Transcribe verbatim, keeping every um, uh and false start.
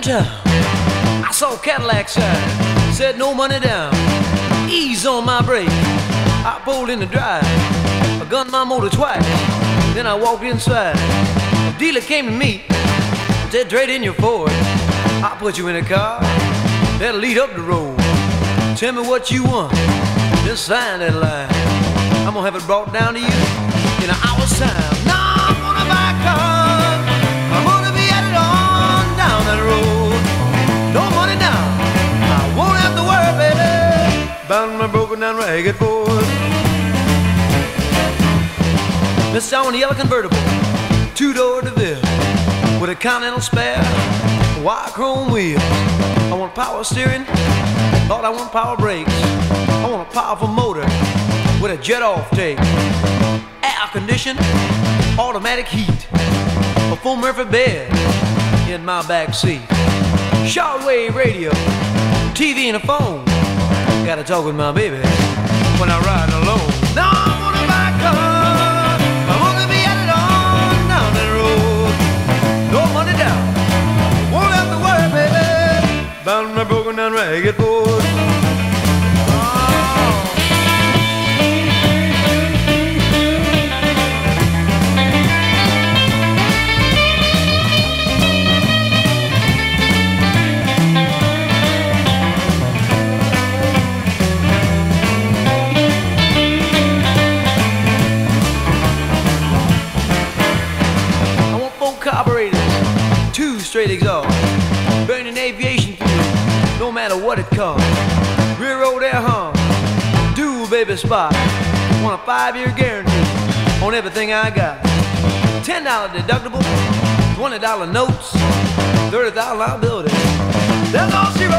town. I saw a Cadillac sign, said no money down. Ease on my brake, I pulled in the drive. I gunned my motor twice, then I walked inside. The dealer came to me, said trade in your Ford. I'll put you in a car that'll lead up the road. Tell me what you want, just sign that line. I'm gonna have it brought down to you in an hour's time. Now I'm gonna buy a car, I'm gonna be at it on down that road. No money down, I won't have to worry, baby, about my broken down ragged Ford. Mister, I want a yellow convertible, two-door DeVille, with a Continental spare, wire chrome wheels. I want power steering, Lord, I want power brakes. I want a powerful motor with a jet off take, air condition, automatic heat, a full Murphy bed in my back seat, shortwave radio, T V and a phone. Gotta talk with my baby when I ride alone. Now I'm gonna buy a car, I'm gonna be at it on down the road. No money down, won't have to worry, baby, about my broken down ragged Ford. Carburetors, two straight exhausts, burning aviation fuel, no matter what it costs. Rear road air hum, dual baby spot. Want a five-year guarantee on everything I got. Ten dollar deductible, twenty dollar notes, thirty thousand liability. That's all she